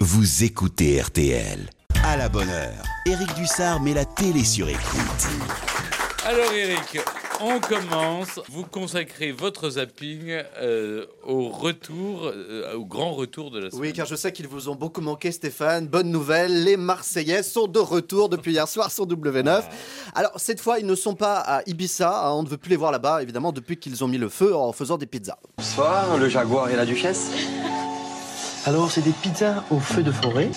vous écoutez RTL. À la bonne heure, Éric Dussard met la télé sur écoute. Alors Éric, on commence. Vous consacrez votre zapping au grand retour de la semaine. Oui, car je sais qu'ils vous ont beaucoup manqué, Stéphane. Bonne nouvelle, les Marseillais sont de retour depuis hier soir sur W9. Alors, cette fois, ils ne sont pas à Ibiza. On ne veut plus les voir là-bas, évidemment, depuis qu'ils ont mis le feu en faisant des pizzas. Bonsoir, le Jaguar et la Duchesse. Alors c'est des pizzas au feu de forêt.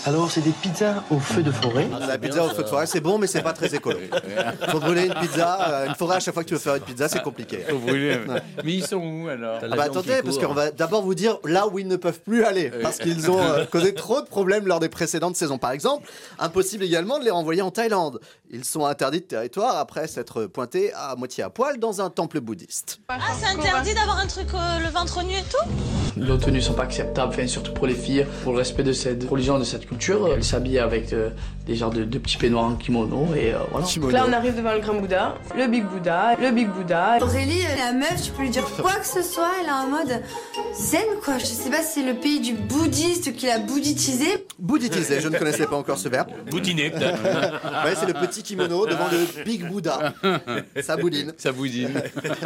La pizza au feu de forêt, c'est bon, mais c'est pas très écolo. Faut brûler une pizza, une forêt à chaque fois que tu veux faire une pizza, c'est compliqué. Faut brûler. Mais ils sont où alors? Attendez, parce qu'on va d'abord vous dire là où ils ne peuvent plus aller, parce qu'ils ont causé trop de problèmes lors des précédentes saisons. Par exemple, impossible également de les renvoyer en Thaïlande. Ils sont interdits de territoire après s'être pointés à moitié à poil dans un temple bouddhiste. Ah, c'est interdit d'avoir un truc le ventre nu et tout? Nos tenues sont pas acceptables, enfin, surtout pour les filles, pour le respect de cette religion, de cette culture. Elles s'habillent avec des genres de petits peignoirs en kimono et voilà. Donc là on arrive devant le grand Bouddha, le Big Bouddha. Aurélie, la meuf, tu peux lui dire quoi que ce soit, elle est en mode zen quoi. Je sais pas si c'est le pays du bouddhiste qui l'a bouddhitisé. Bouddhitisé, je ne connaissais pas encore ce verbe. Boudiner peut-être. Ouais, c'est le petit kimono devant le Big Bouddha. Ça boudine. Ça boudine.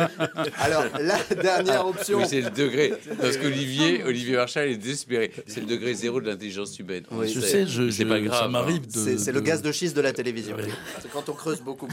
Alors, la dernière option. Oui, c'est le degré. Parce qu'Olivier Marchal est désespéré. C'est le degré zéro de l'intelligence humaine. Oui, je sais, c'est pas grave. Ça m'arrive de. C'est le gaz de schiste de la télévision. Oui. C'est quand on creuse beaucoup.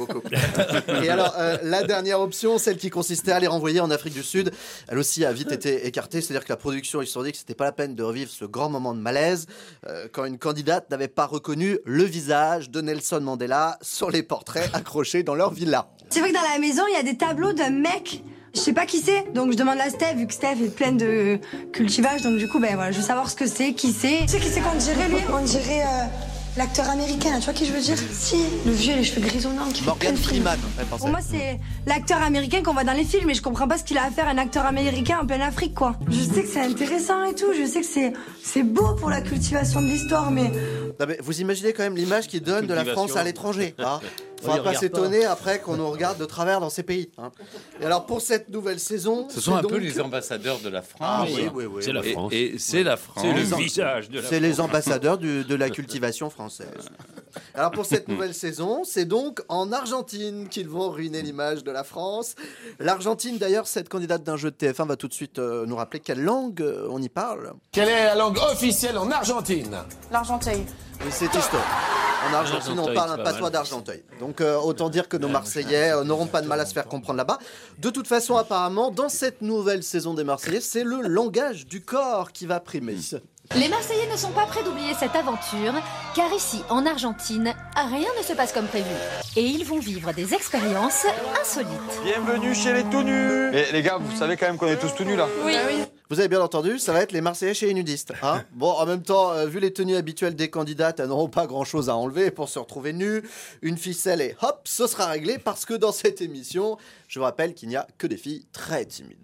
Et alors, la dernière option, celle qui consistait à les renvoyer en Afrique du Sud, elle aussi a vite été écartée. C'est-à-dire que la production, ils se sont dit que c'était pas la peine de revivre ce grand moment de malaise quand une candidate n'avait pas reconnu le visage de Nelson Mandela sur les portraits accrochés dans leur villa. C'est vrai que dans la maison, il y a des tableaux d'un mec. Je sais pas qui c'est, donc je demande à Steph, vu que Steph est pleine de cultivage, donc du coup, ben voilà, je veux savoir ce que c'est, qui c'est. Tu sais qui c'est qu'on dirait, lui? On dirait l'acteur américain, tu vois qui je veux dire? Si, le vieux, les cheveux grisonnants, qui fait plein de films. Pour moi, c'est l'acteur américain qu'on voit dans les films, mais je comprends pas ce qu'il a à faire, un acteur américain en pleine Afrique, quoi. Je sais que c'est intéressant et tout, je sais que c'est beau pour la cultivation de l'histoire, mais... Non, mais vous imaginez quand même l'image qu'il donne de la France à l'étranger, hein? Faudra pas s'étonner après qu'on nous regarde de travers dans ces pays. Hein. Et alors pour cette nouvelle saison, ce sont un peu les ambassadeurs de la France. Ah oui. C'est la France. Et c'est la France. C'est le visage de la France. C'est les ambassadeurs de la cultivation française. Alors pour cette nouvelle saison, c'est donc en Argentine qu'ils vont ruiner l'image de la France. L'Argentine, d'ailleurs, cette candidate d'un jeu de TF1 va tout de suite nous rappeler quelle langue on y parle. Quelle est la langue officielle en Argentine? L'Argenteuil. Oui, c'est historique. En Argentine, on parle un patois d'Argenteuil. Donc, autant dire que nos Marseillais n'auront pas de mal à se faire comprendre là-bas. De toute façon, apparemment, dans cette nouvelle saison des Marseillais, c'est le langage du corps qui va primer. Les Marseillais ne sont pas prêts d'oublier cette aventure, car ici, en Argentine, rien ne se passe comme prévu. Et ils vont vivre des expériences insolites. Bienvenue chez les tout nus. Et les gars, vous savez quand même qu'on est tous tout nus là? Oui. Vous avez bien entendu, ça va être les Marseillais chez les nudistes. Hein, bon, en même temps, vu les tenues habituelles des candidates, elles n'auront pas grand-chose à enlever pour se retrouver nues. Une ficelle et hop, ce sera réglé parce que dans cette émission, je vous rappelle qu'il n'y a que des filles très timides.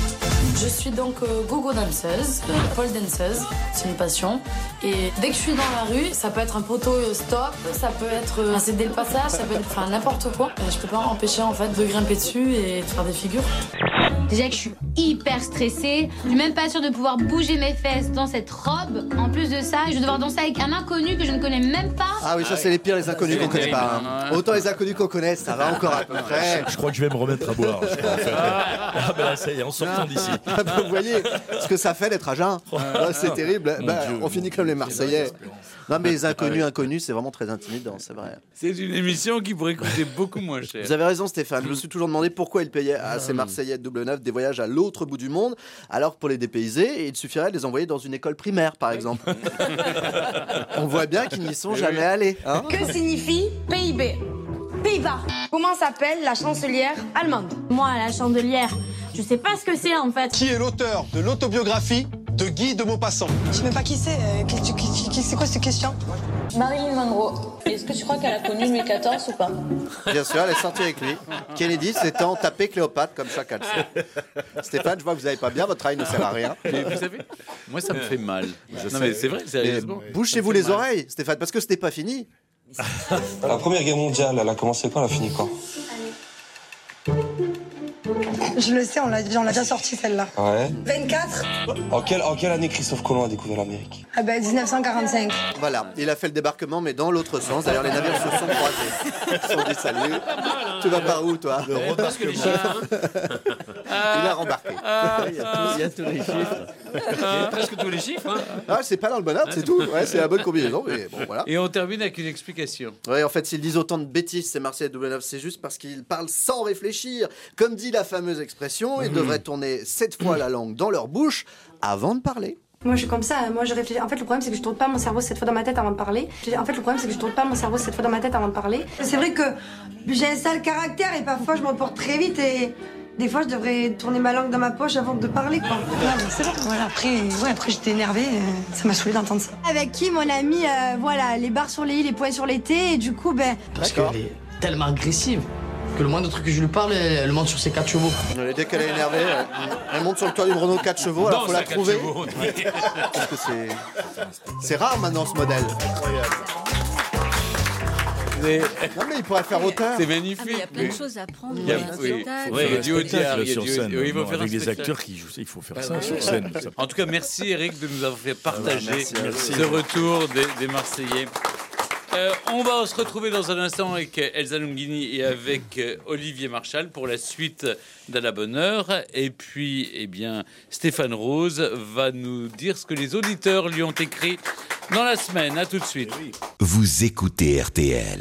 Je suis donc gogo danseuse, pole danseuse, c'est une passion. Et dès que je suis dans la rue, ça peut être un poteau stop, ça peut être céder le passage, ça peut être n'importe quoi. Et je peux pas m'empêcher en fait de grimper dessus et de faire des figures. Déjà que je suis hyper stressée, je suis même pas sûre de pouvoir bouger mes fesses dans cette robe. En plus de ça, je vais devoir danser avec un inconnu que je ne connais même pas. Ah oui, ça c'est les pires, les inconnus qu'on connaît pas. Hein. Autant les inconnus qu'on connaît, ça va encore à peu près. Je crois que je vais me remettre à boire. Ah ben là, ça y est, en sortant d'ici. Vous voyez ce que ça fait d'être à jeun. C'est terrible. On finit comme les Marseillais. Non mais les inconnus, c'est vraiment très intimidant, c'est vrai. C'est une émission qui pourrait coûter beaucoup moins cher. Vous avez raison Stéphane, je me suis toujours demandé pourquoi ils payaient à ces Marseillais de W9 des voyages à l'autre bout du monde, alors que pour les dépayser, il suffirait de les envoyer dans une école primaire par exemple. On voit bien qu'ils n'y sont jamais allés. Hein. Que signifie PIB? Pays-Bas. Comment s'appelle la chancelière allemande? Moi, la chandelière, je sais pas ce que c'est en fait. Qui est l'auteur de l'autobiographie de Guy de Maupassant? Je sais même pas qui c'est. C'est quoi cette question? Marilyn Monroe, est-ce que tu crois qu'elle a connu Louis XIV ou pas? Bien sûr, elle est sortie avec lui. Kennedy s'étant tapé Cléopâtre comme chacal. Stéphane, je vois que vous n'allez pas bien, votre travail ne sert à rien. Mais vous savez, moi ça me fait mal. Non mais c'est vrai, sérieusement. Bouchez-vous les oreilles, Stéphane, parce que ce n'est pas fini. La Première Guerre mondiale, elle a commencé quand, elle a fini quand? Je le sais, on l'a déjà sorti celle-là. Ouais. 24. En quelle année Christophe Colomb a découvert l'Amérique? Ah ben 1945. Voilà, il a fait le débarquement, mais dans l'autre sens. D'ailleurs, les navires se sont croisés. Ils se sont dit salut. Tu vas par où, toi? Le remarquement. Il a rembarqué. Il y a tous les chiffres. Presque tous les chiffres. Hein. Ah, c'est pas dans le bon ordre, c'est tout. Ouais, c'est la bonne combinaison. Mais bon, voilà. Et on termine avec une explication. Ouais, en fait, s'ils disent autant de bêtises, c'est Marseille W9, c'est juste parce qu'ils parlent sans réfléchir. Comme dit la fameuse expression, ils devraient tourner 7 fois la langue dans leur bouche avant de parler. Moi je suis comme ça, moi je réfléchis. En fait le problème c'est que je tourne pas mon cerveau 7 fois dans ma tête avant de parler. C'est vrai que j'ai un sale caractère et parfois je m'emporte très vite et des fois je devrais tourner ma langue dans ma poche avant de parler quoi. Ouais, c'est bon. Voilà, après j'étais énervée, ça m'a saoulé d'entendre ça. Avec qui mon ami, voilà, les barres sur les i, les points sur les t et du coup Parce qu'elle est tellement agressive. Que le moindre truc que je lui parle, elle monte sur ses 4 chevaux. Dès qu'elle est énervée, elle monte sur le toit d'une Renault 4 chevaux, alors faut la trouver. Parce que c'est rare maintenant ce modèle. Non mais il pourrait faire autant. C'est magnifique. Il y a plein de choses à apprendre. Il y a du haut théâtre, il y a du scène. il faut faire avec un des acteurs qui jouent, il faut faire ça sur scène. En tout cas, merci Eric de nous avoir fait partager merci. ce retour des Marseillais. On va se retrouver dans un instant avec Elsa Longhini et avec Olivier Marchal pour la suite d'À la bonne heure. Et puis, eh bien, Stéphane Rose va nous dire ce que les auditeurs lui ont écrit dans la semaine. À tout de suite. Vous écoutez RTL.